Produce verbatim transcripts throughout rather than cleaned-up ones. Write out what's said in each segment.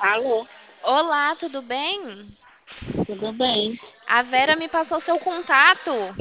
Alô, Olá, tudo bem? tudo bem? A Vera me passou seu contato.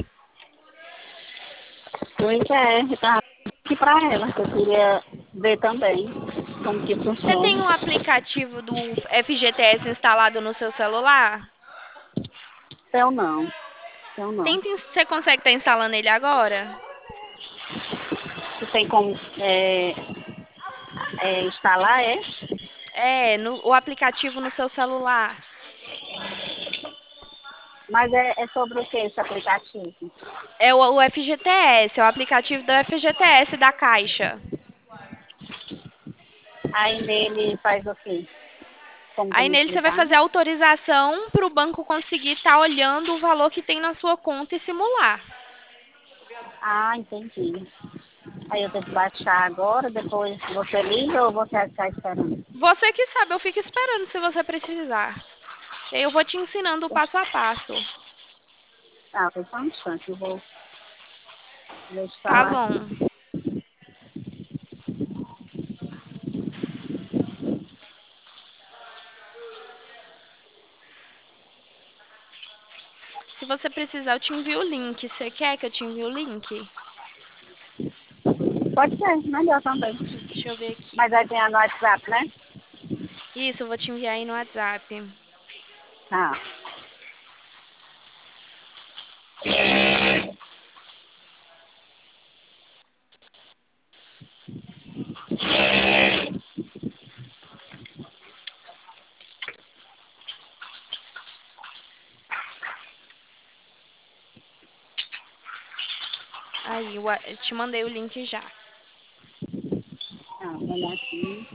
Pois é, eu tava aqui pra ela, que eu queria ver também como que Você tem funciona. um aplicativo do F G T S instalado no seu celular? Eu não, eu não. Tenta, ins- você consegue estar instalando ele agora? Você tem como é, é, instalar, é? É, no- o aplicativo no seu celular. Mas é, é sobre o que esse aplicativo? É o, o F G T S, é o aplicativo do F G T S da Caixa. Aí nele faz o quê? Como que Aí me nele você vai explicar? fazer autorização para o banco conseguir estar olhando o valor que tem na sua conta e simular. Ah, entendi. Aí eu tenho que baixar agora, depois você liga ou você vai ficar esperando? Você que sabe, eu fico esperando se você precisar. Eu vou te ensinando o passo a passo. Ah, foi só um instante, eu vou, vou Tá instalar aqui. bom. Se você precisar, eu te envio o link. Você quer que eu te envie o link? Pode ser, melhor também. Deixa eu ver aqui. Mas aí tem a no WhatsApp, né? Isso, eu vou te enviar aí no WhatsApp. Tá. Aí, eu a- eu te mandei o link já. Tá, vou olhar aqui.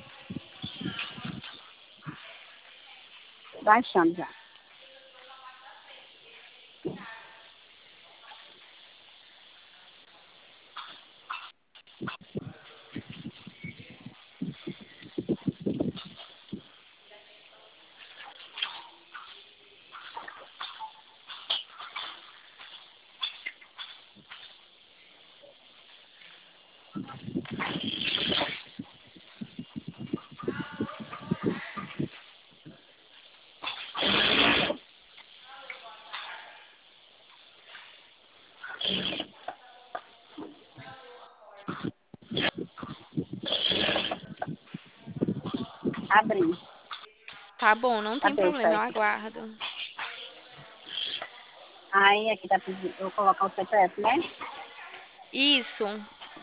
Baixando já. Abri. Tá bom, não tem Cadê o problema, eu site? aguardo. Aí aqui tá pedindo, eu vou colocar o C P F, né? Isso.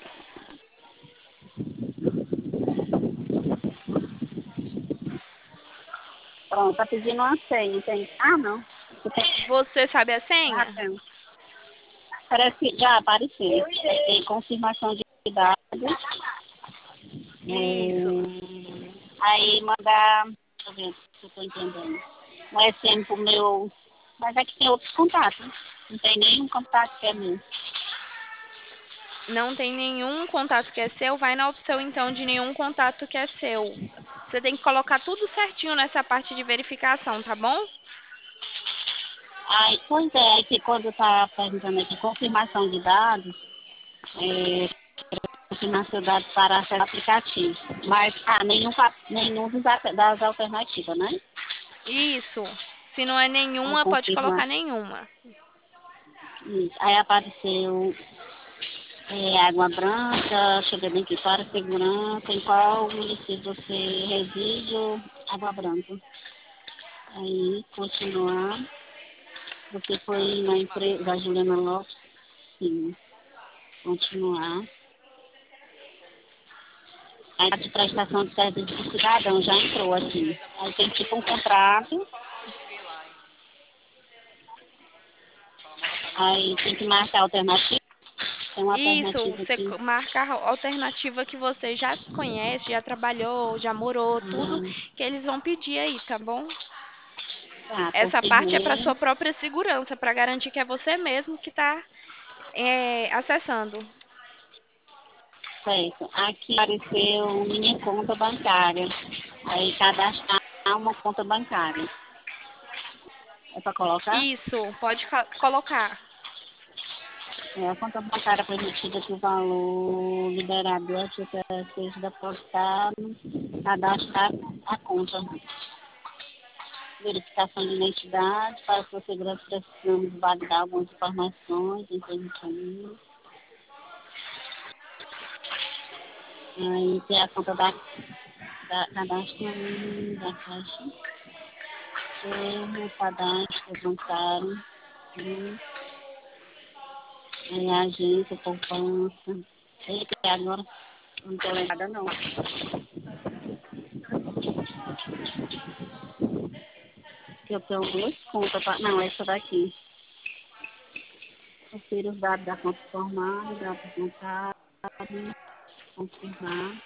Pronto, tá pedindo uma senha, tem. Ah, não. Você sabe a Já senha? tem. Parece que já apareceu. Tem confirmação de dados. Isso. É, aí mandar. Deixa eu ver se eu tô entendendo. Um S M pro meu. Mas aqui tem outros contatos. Não tem nenhum contato que é meu. Não tem nenhum contato que é seu, vai na opção então de nenhum contato que é seu. Você tem que colocar tudo certinho nessa parte de verificação, tá bom? Aí, pois é, que quando tá perguntando aqui confirmação de dados, é, confirmar seus dados para acesso ao aplicativo. Mas, ah, nenhum, pa- nenhum dos, al- das alternativas, né? Isso. Se não é Aí nenhuma, pode colocar confirma nenhuma. isso. Aí apareceu é, Água Branca, deixa eu ver bem aqui, para segurança, em qual município você reside, ou Água Branca. Aí, continuar. Você foi na empresa da Juliana Lopes, sim. Continuar. Aí de prestação de serviço do cidadão já entrou aqui. Aí tem tipo um contrato, aí tem que marcar a alternativa. Tem uma Isso, alternativa você aqui. co- marca a alternativa que você já conhece, já trabalhou, já morou, tudo Ah, que eles vão pedir aí, tá bom? tá, Essa parte é para confirmei. sua própria segurança, para garantir que é você mesmo que está acessando. Certo. Aqui apareceu minha conta bancária. Aí cadastrar uma conta bancária. É para colocar? Isso, pode ca- colocar. É a conta bancária permitida que o valor liberado do F G T S seja depositado, cadastrar a conta. verificação de identidade, para a sua segurança precisamos validar algumas informações, entendi. Aí tem a conta da, da cadastro da caixa, termo, cadastro bancário, hum, aí a agência, poupança. Eita, agora não estou lembrada não. Que eu tenho duas contas, pra... não, essa daqui. Confira os dados da conta formal, dados bancários, confirmar,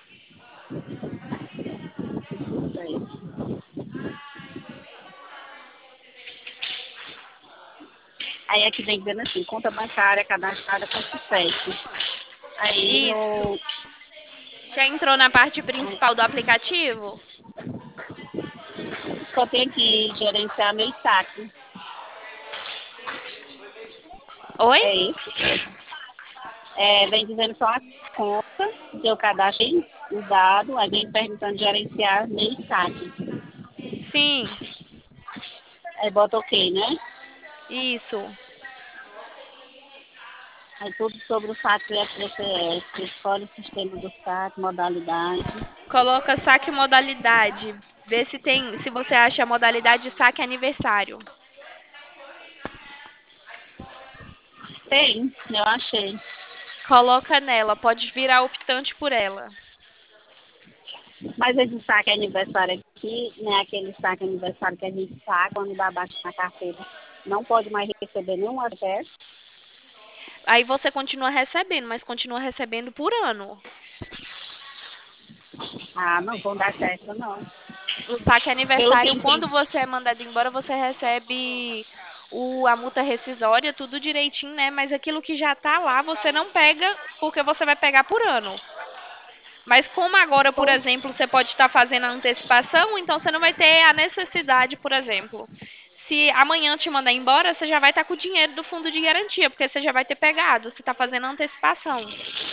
sucesso. Aí aqui vem dizendo assim, conta bancária cadastrada com sucesso. Aí Isso. no. Já entrou na parte Aí, principal do aplicativo? só tenho que gerenciar meu saque. Oi? É isso. É, vem dizendo só a conta, que eu cadastrei o dado, aí vem perguntando gerenciar meu saque. Sim, Aí bota ok, né? isso. Aí tudo sobre o saque é P C S, escolhe o sistema do saque, modalidade. Coloca saque modalidade. Vê se tem, se você acha a modalidade saque aniversário. Tem, eu achei. Coloca nela, pode virar optante por ela. Mas esse saque aniversário aqui, não é aquele saque aniversário que a gente paga quando dá baixa na carteira. Não pode mais receber nenhum acesso. Aí você continua recebendo, mas continua recebendo por ano. Ah, não vou dar certo, não. O saque Pelo que aniversário, quando entendi. você é mandado embora, você recebe o, a multa rescisória, tudo direitinho, né? Mas aquilo que já tá lá, você não pega, porque você vai pegar por ano. Mas como agora, por exemplo, você pode estar fazendo a antecipação, então você não vai ter a necessidade, por exemplo. Se amanhã te mandar embora, você já vai estar com o dinheiro do fundo de garantia, porque você já vai ter pegado, você está fazendo a antecipação.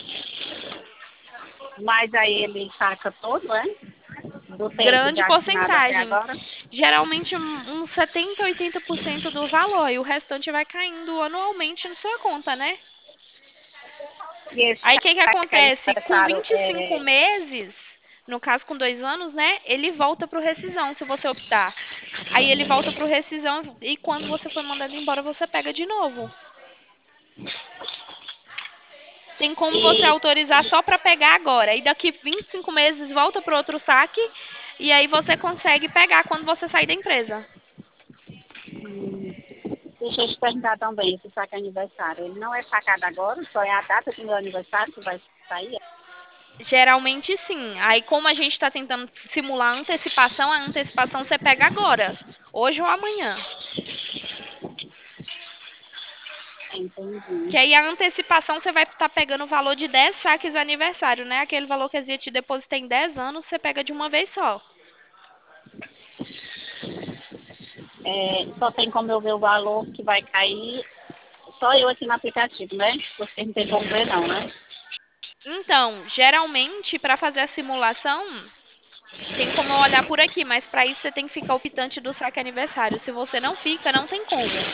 Mas aí ele saca todo, é? Do tempo Grande já assinado até porcentagem. agora. Geralmente um- uns setenta, oitenta por cento do valor, e o restante vai caindo anualmente na sua conta, né? E esse Aí o que que saque acontece? Com aniversário vinte e cinco é. meses, no caso com dois anos, né? Ele volta para o rescisão, se você optar. Aí ele volta para o rescisão e quando você for mandado embora, você pega de novo. Tem como você E, autorizar só para pegar agora. E daqui vinte e cinco meses volta para outro saque e aí você consegue pegar quando você sair da empresa. hum, deixa eu te perguntar também, esse saque aniversário, ele não é sacado agora, só é a data do meu aniversário que vai sair? Geralmente sim. Aí como a gente está tentando simular a antecipação, a antecipação você pega agora, hoje ou amanhã. Que Entendi. aí a antecipação você vai estar pegando o valor de dez saques aniversário, né? Aquele valor que a gente deposita em dez anos, você pega de uma vez só. É, só tem como eu ver o valor que vai cair, só eu aqui no aplicativo, né? Você não tem como ver não, né? Então, geralmente, para fazer a simulação, tem como eu olhar por aqui, mas para isso você tem que ficar optante do saque aniversário. Se você não fica, não tem como.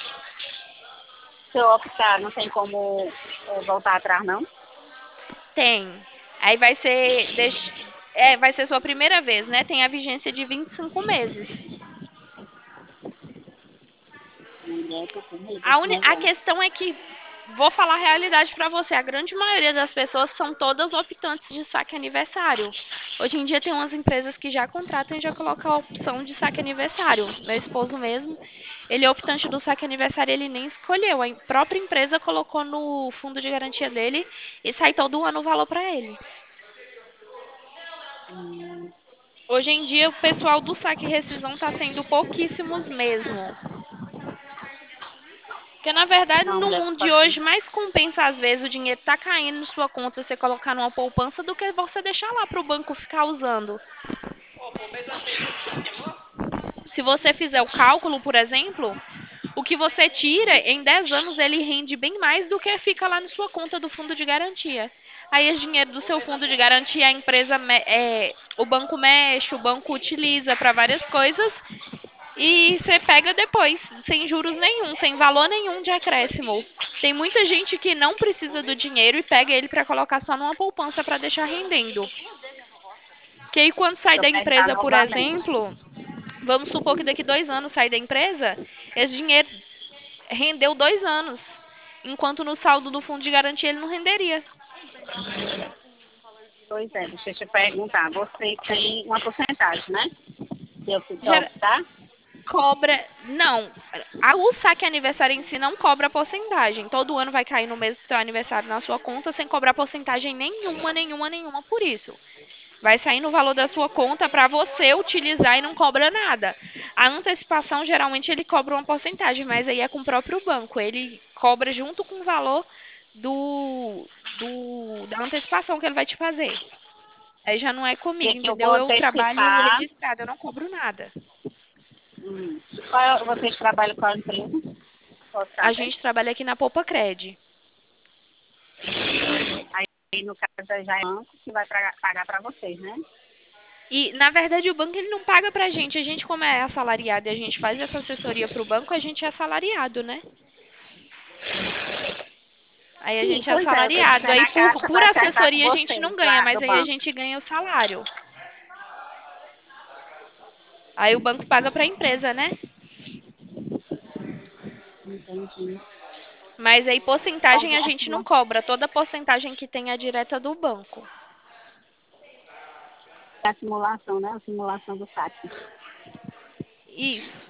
Se eu optar, não tem como é, voltar atrás, não? Tem. Aí vai ser, deix- é, vai ser sua primeira vez, né? Tem a vigência de vinte e cinco meses. Mulher, tô com medo A, desse uni- a negócio. questão é que, vou falar a realidade para você, a grande maioria das pessoas são todas optantes de saque aniversário. Hoje em dia tem umas empresas que já contratam e já colocam a opção de saque aniversário. Meu esposo mesmo, ele é optante do saque aniversário, ele nem escolheu. A em- própria empresa colocou no fundo de garantia dele e sai todo ano o valor para ele. Hum, Hoje em dia, o pessoal do saque e rescisão está sendo pouquíssimos mesmo. Porque, na verdade, não, no mulher, mundo de pode ser. hoje, mais compensa, às vezes, o dinheiro tá caindo na sua conta, você colocar numa poupança, do que você deixar lá para o banco ficar usando. Se você fizer o cálculo, por exemplo, o que você tira, em dez anos, ele rende bem mais do que fica lá na sua conta do fundo de garantia. Aí, esse dinheiro do seu fundo de garantia, a empresa, me- é, o banco mexe, o banco utiliza para várias coisas, E você pega depois, sem juros nenhum, sem valor nenhum de acréscimo. Tem muita gente que não precisa do dinheiro e pega ele para colocar só numa poupança para deixar rendendo. Que aí quando sai Para da prestar empresa, por novamente. exemplo, vamos supor que daqui dois anos sai da empresa, esse dinheiro rendeu dois anos. Enquanto no saldo do fundo de garantia ele não renderia. Pois é, deixa eu te perguntar. Você tem uma porcentagem, né? Se eu quiser Gera- optar? Cobra. Não. A- O saque aniversário em si não cobra porcentagem. Todo ano vai cair no mês do seu aniversário na sua conta sem cobrar porcentagem nenhuma, nenhuma, nenhuma por isso. Vai sair no valor da sua conta para você utilizar e não cobra nada. A antecipação, geralmente, ele cobra uma porcentagem, mas aí é com o próprio banco. Ele cobra junto com o valor do, do, da antecipação que ele vai te fazer. Aí já não é E comigo, aqui eu vou entendeu? Eu trabalho antecipar. registrado, eu não cobro nada. Hum, qual, é- vocês trabalham com a empresa? Posso A saber? gente trabalha aqui na Poupa Cred. Aí, no caso, já é o banco que vai pra- pagar para vocês, né? E, na verdade, o banco ele não paga pra gente. A gente, como é assalariado e a gente faz essa assessoria pro banco, a gente é assalariado, né? Aí a Sim, gente é pois é, eu tô assalariado. dizendo, Aí a por, caixa por vai acertar com assessoria a gente vocês, não ganha, lá mas do aí a banco. gente ganha o salário. Aí o banco paga pra empresa, né? Entendi. Mas aí Então, porcentagem a gente não assim, cobra. Toda porcentagem que tem é direta do banco. a simulação, né? A simulação do saque. Isso.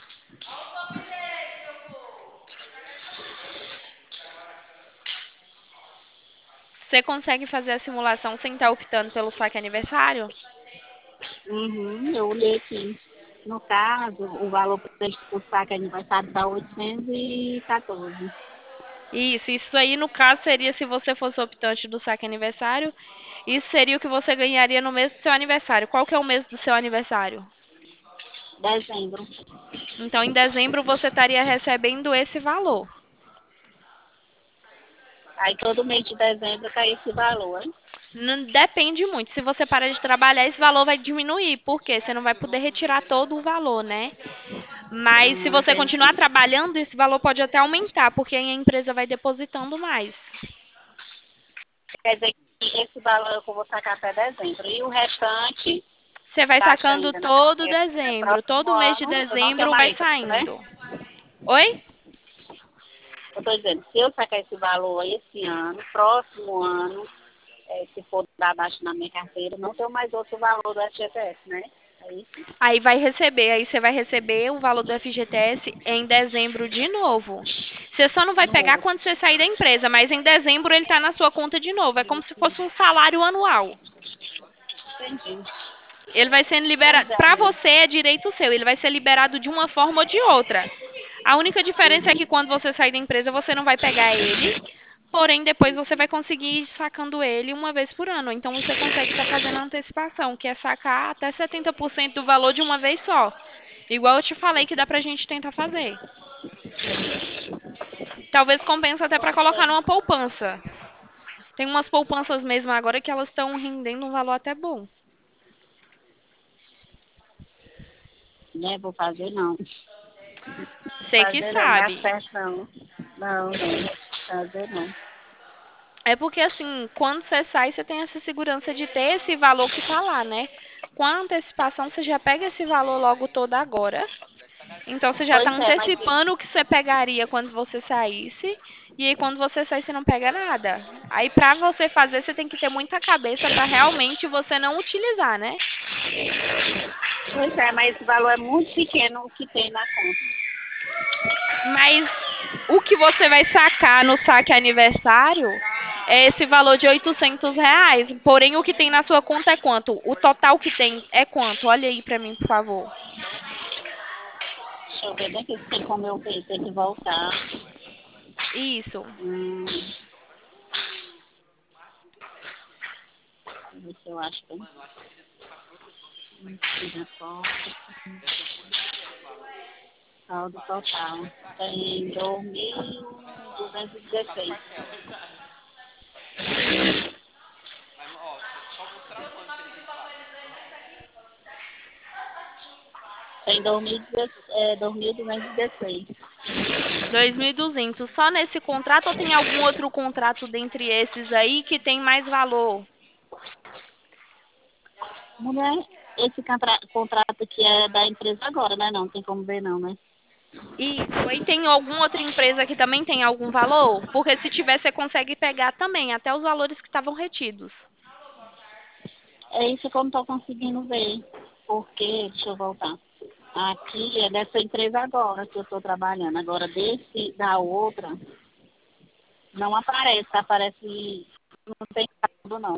Você consegue fazer a simulação sem estar optando pelo saque aniversário? Uhum, eu olhei aqui. No caso, o valor previsto por saque aniversário está oitocentos e quatorze. Isso, isso aí no caso seria se você fosse optante do saque aniversário. Isso seria o que você ganharia no mês do seu aniversário. Qual que é o mês do seu aniversário? Dezembro. Então, em dezembro você estaria recebendo esse valor. Aí todo mês de dezembro cai esse valor, hein? Não depende muito. Se você parar de trabalhar, esse valor vai diminuir, porque você não vai poder retirar todo o valor, né? Mas se Hum, você continuar entendi. trabalhando, esse valor pode até aumentar, porque aí a empresa vai depositando mais. Quer dizer que esse valor eu vou sacar até dezembro. E o restante, Você vai taxa sacando ainda, né? todo É, é dezembro, próximo todo mês de ano, eu não tenho dezembro vai mais isso, né? saindo. Oi? Eu estou dizendo, se eu sacar esse valor esse ano, próximo ano, é, se for dar abaixo na minha carteira, não tenho mais outro valor do F G T S, né? É isso? Aí vai receber, aí você vai receber o valor do F G T S em dezembro de novo. Você só não vai pegar No, quando você sair da empresa, mas em dezembro ele está na sua conta de novo. É como se fosse um salário anual. entendi. Ele vai sendo Pois liberado. é, Para amigo. você é direito seu, ele vai ser liberado de uma forma ou de outra. A única diferença é que quando você sair da empresa, você não vai pegar ele, porém depois você vai conseguir ir sacando ele uma vez por ano. Então você consegue estar fazendo a antecipação, que é sacar até setenta por cento do valor de uma vez só. Igual eu te falei que dá pra gente tentar fazer. Talvez compense até pra colocar numa poupança. Tem umas poupanças mesmo agora que elas estão rendendo um valor até bom. Né, vou fazer não. Você que Fazer não dá sabe. certo não. Não, não. Fazer não. É porque assim, quando você sai, você tem essa segurança de ter esse valor que tá lá, né? Com a antecipação, você já pega esse valor logo todo agora. Então você já está Pois é, mas antecipando o que você pegaria quando você saísse. E aí quando você sai, você não pega nada. Aí para você fazer, você tem que ter muita cabeça para realmente você não utilizar, né? pois é, mas esse valor é muito pequeno o que tem na conta. Mas o que você vai sacar no saque aniversário é esse valor de oitocentos reais. Porém, o que tem na sua conta é quanto? O total que tem é quanto? Olha aí para mim, por favor. Deixa eu ver bem que tem como eu ver, tem que voltar. Isso. Hum, deixa eu ver se eu acho bem. Hum, saldo total. Tem dois mil duzentos e dezesseis. Tem dois mil e dezesseis, é, dois mil duzentos e dezesseis. dois mil e duzentos. Só nesse contrato ou tem algum outro contrato dentre esses aí que tem mais valor? Mulher, esse contra- contrato aqui é da empresa agora, né? Não tem como ver não, né? Isso. E tem alguma outra empresa que também tem algum valor? Porque se tiver, você consegue pegar também, até os valores que estavam retidos. É isso que eu não tô conseguindo ver. Porque, deixa eu voltar. Aqui é dessa empresa agora que eu estou trabalhando. Agora desse, da outra, não aparece, aparece, não tem tudo não.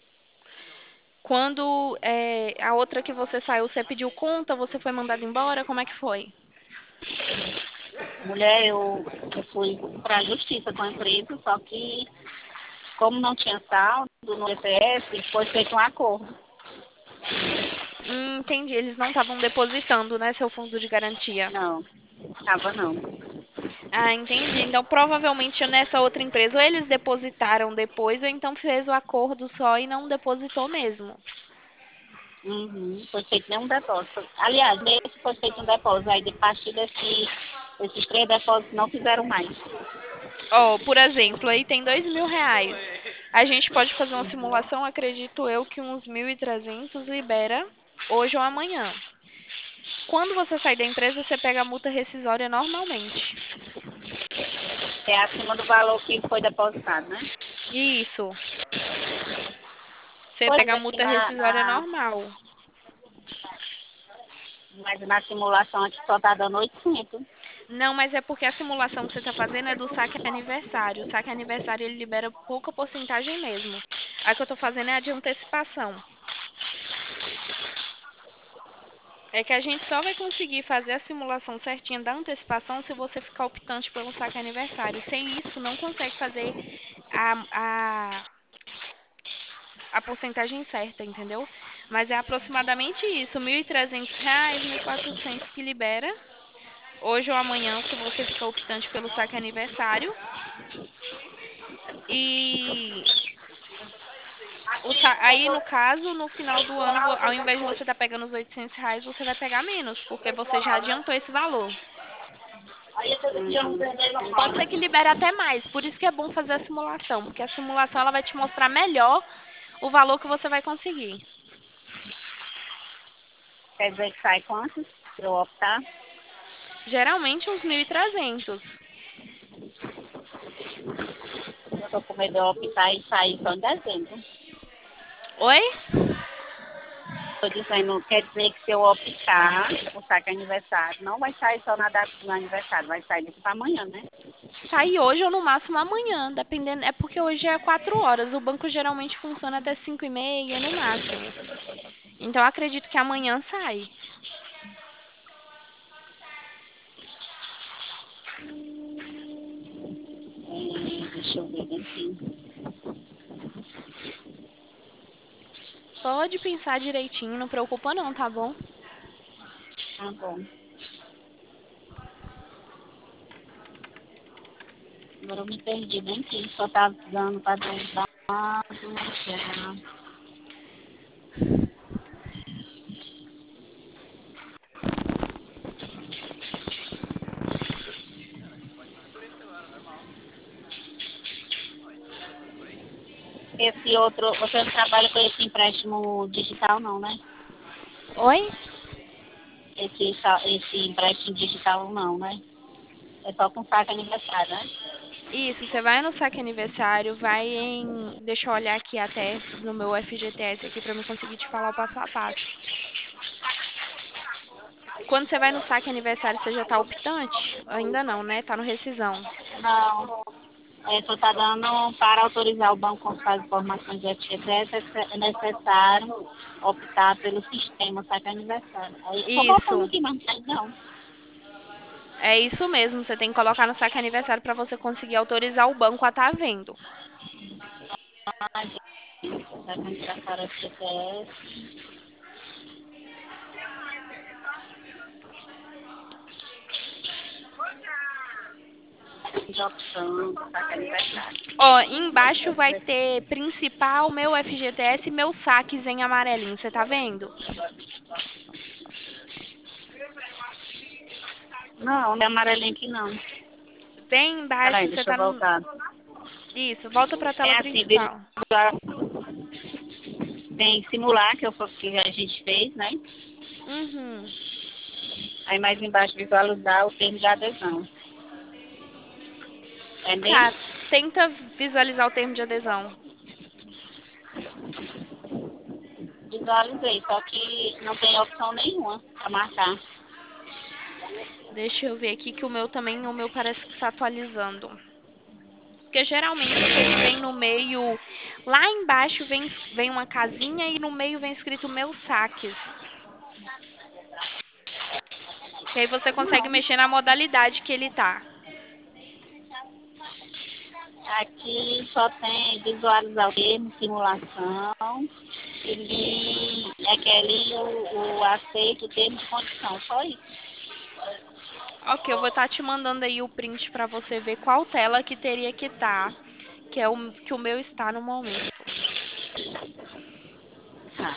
Quando é, a outra que você saiu, você pediu conta, você foi mandado embora, como é que foi? Mulher, eu, eu fui para a justiça com a empresa, só que como não tinha saldo no C P F, foi feito um acordo. Hum, entendi, eles não estavam depositando, né, seu fundo de garantia. Não, tava não. Ah, entendi. Então, provavelmente nessa outra empresa, ou eles depositaram depois, ou então fez o acordo só e não depositou mesmo. Uhum, foi feito nem um depósito. Aliás, nesse foi feito um depósito, aí de partir desse, desses três depósitos não fizeram mais. Ó, por exemplo, aí tem dois mil reais. A gente pode fazer uma simulação, acredito eu, que uns mil e trezentos libera hoje ou amanhã. Quando você sai da empresa, você pega a multa rescisória normalmente. É acima do valor que foi depositado, né? Isso. Você Pois pega a é, que multa na, rescisória na, normal. mas na simulação aqui só tá dando oitocentos. Não, mas é porque a simulação que você está fazendo é do saque aniversário. O saque aniversário ele libera pouca porcentagem mesmo. A que eu estou fazendo é a de antecipação. É que a gente só vai conseguir fazer a simulação certinha da antecipação se você ficar optante pelo saque aniversário. Sem isso, não consegue fazer a, a, a porcentagem certa, entendeu? Mas é aproximadamente isso, mil e trezentos reais, mil e quatrocentos que libera. Hoje ou amanhã, se você ficar optante pelo saque aniversário. E o sa- aí, no caso, no final do ano, vo- ao invés de você estar pegando os oitocentos reais, você vai pegar menos, porque você já adiantou esse valor. Pode ser que libere até mais, por isso que é bom fazer a simulação, porque a simulação ela vai te mostrar melhor o valor que você vai conseguir. Quer dizer que sai quanto? Se eu optar? Geralmente uns mil e trezentos. Eu tô com medo de eu optar e sair só em dezembro. Oi? Tô dizendo, quer dizer que se eu optar, o saque aniversário, não vai sair só na data do meu aniversário, vai sair daqui pra amanhã, né? Sai hoje ou no máximo amanhã, dependendo. É porque hoje é quatro horas. O banco geralmente funciona até cinco e meia no máximo. Então eu acredito que amanhã sai. É, deixa eu ver aqui. Pode pensar direitinho, não preocupa não, tá bom? Tá bom. Agora eu me perdi bem aqui, só tá dando pra dar esse outro, você não trabalha com esse empréstimo digital não, né? Oi? Esse, sa- esse empréstimo digital não, né? É só com saque aniversário, né? Isso, você vai no saque aniversário, vai em. Deixa eu olhar aqui até no meu F G T S aqui pra eu conseguir te falar o passo a passo. Quando você vai no saque aniversário, você já tá optante? Ainda não, né? Tá no rescisão. Não. É, só está dando para autorizar o banco a consultar as informações de F G T S, é necessário optar pelo sistema saque aniversário. Aí eu tô voltando Isso. aqui, mas não sai não. É isso mesmo, você tem que colocar no saque aniversário pra você conseguir autorizar o banco a estar vendo. Ah, gente, saque aniversário F G T S, de opção, saque aniversário. Ó, embaixo vai ter principal, meu F G T S e meus saques em amarelinho, você tá vendo? Não, não é amarelinho aqui não. Bem embaixo, Peraí, você deixa eu tá no... voltar. Isso, volta pra É tela assim, principal. visual, tem simular que, eu, que a gente fez, né? Uhum. Aí mais embaixo visualizar o termo de adesão. É Tá, nele? tenta visualizar o termo de adesão. Visualizei, só que não tem opção nenhuma para marcar. Deixa eu ver aqui que o meu também, o meu parece que está atualizando. Porque geralmente o que ele vem no meio, lá embaixo vem, vem uma casinha e no meio vem escrito meus saques. Que aí você consegue Não. mexer na modalidade que ele tá. Aqui só tem visualizar o termo, simulação, e aquele o, o aceito, o termo de condição, só isso. Ok, eu vou estar te mandando aí o print para você ver qual tela que teria que estar, que é o que o meu está no momento. Tá.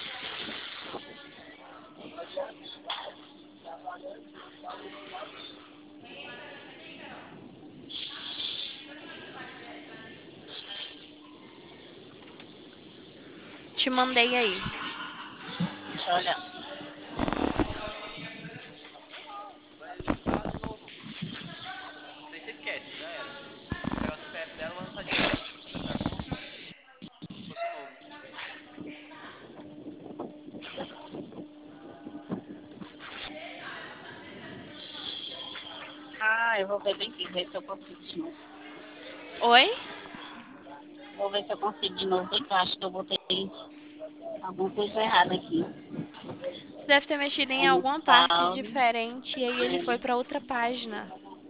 Te mandei aí. Deixa eu olhar. Ah, eu vou ver bem aqui, ver se eu consigo de novo. Oi? Vou ver se eu consigo de novo, porque eu acho que eu botei alguma coisa errada aqui. Você deve ter mexido em É no alguma parte salve. diferente e aí ele foi para outra página.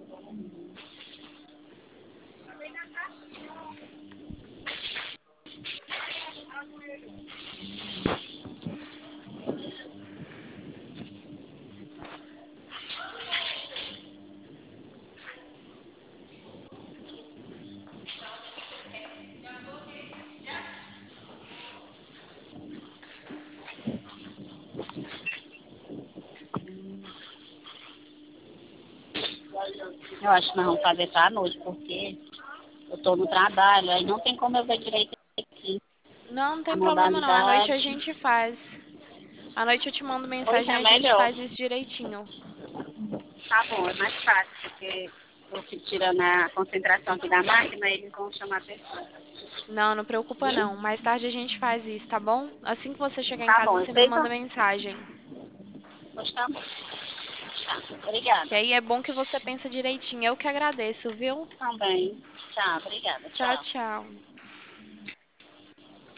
Eu acho que nós vamos fazer para a noite, porque eu estou no trabalho, aí não tem como eu ver direito aqui Não, não a tem problema não. À noite a modalidade. gente faz. À noite eu te mando Hoje mensagem é e a gente melhor. faz isso direitinho. Tá bom, é mais fácil, porque eu fico tirando a concentração aqui da máquina e eles vão chamar a atenção. Não, não preocupa Viu? não. Mais tarde a gente faz isso, tá bom? Assim que você chegar em Tá casa, bom, eu você me sei que manda mensagem. hoje tá bom. Tá, Que obrigada. aí é bom que você pensa direitinho. Eu que agradeço, viu? Também. Tchau, obrigada. Tchau, Tchau. tchau.